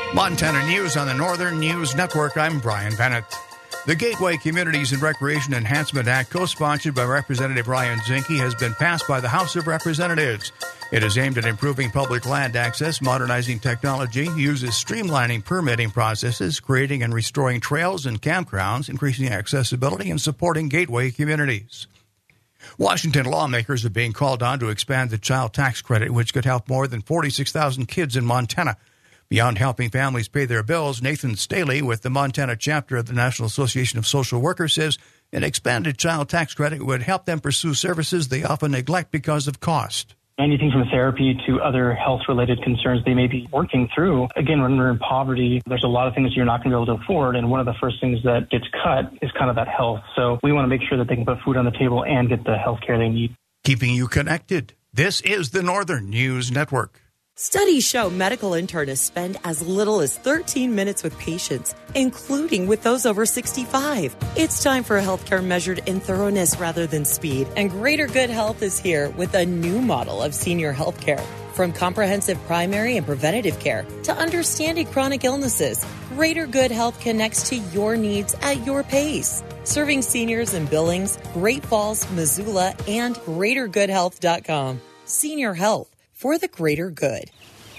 Montana News on the Northern News Network. I'm Brian Bennett. The Gateway Communities and Recreation Enhancement Act, co-sponsored by Representative Ryan Zinke, has been passed by the House of Representatives. It is aimed at improving public land access, modernizing technology, uses streamlining permitting processes, creating and restoring trails and campgrounds, increasing accessibility, and supporting gateway communities. Washington lawmakers are being called on to expand the child tax credit, which could help more than 46,000 kids in Montana. Beyond helping families pay their bills, Nathan Staley with the Montana chapter of the National Association of Social Workers says an expanded child tax credit would help them pursue services they often neglect because of cost. Anything from therapy to other health-related concerns they may be working through. Again, when we're in poverty, there's a lot of things you're not going to be able to afford, and one of the first things that gets cut is kind of that health. So we want to make sure that they can put food on the table and get the health care they need. Keeping you connected. This is the Northern News Network. Studies show medical internists spend as little as 13 minutes with patients, including with those over 65. It's time for healthcare measured in thoroughness rather than speed, and Greater Good Health is here with a new model of senior healthcare. From comprehensive primary and preventative care to understanding chronic illnesses, Greater Good Health connects to your needs at your pace. Serving seniors in Billings, Great Falls, Missoula, and GreaterGoodHealth.com. Senior Health. For the greater good.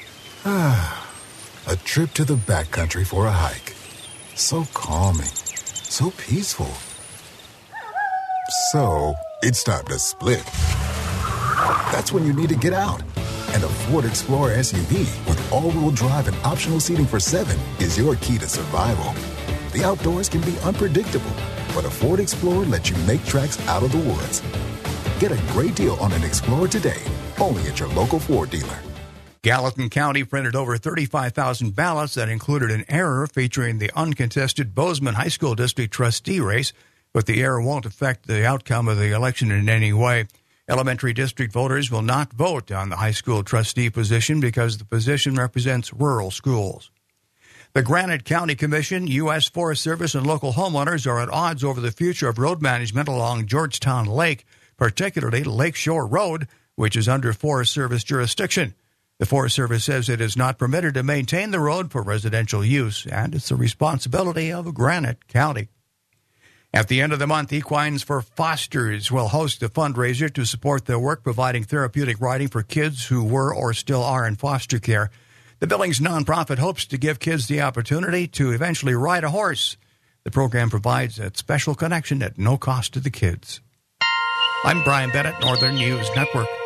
A trip to the backcountry for a hike. So calming. So peaceful. So, it's time to split. That's when you need to get out. And a Ford Explorer SUV with all-wheel drive and optional seating for 7 is your key to survival. The outdoors can be unpredictable, but a Ford Explorer lets you make tracks out of the woods. Get a great deal on an Explorer today, only at your local Ford dealer. Gallatin County printed over 35,000 ballots that included an error featuring the uncontested Bozeman High School District trustee race, but the error won't affect the outcome of the election in any way. Elementary district voters will not vote on the high school trustee position because the position represents rural schools. The Granite County Commission, U.S. Forest Service, and local homeowners are at odds over the future of road management along Georgetown Lake, particularly Lakeshore Road, which is under Forest Service jurisdiction. The Forest Service says it is not permitted to maintain the road for residential use, and it's the responsibility of Granite County. At the end of the month, Equines for Fosters will host a fundraiser to support their work providing therapeutic riding for kids who were or still are in foster care. The Billings nonprofit hopes to give kids the opportunity to eventually ride a horse. The program provides that special connection at no cost to the kids. I'm Brian Bennett, Northern News Network.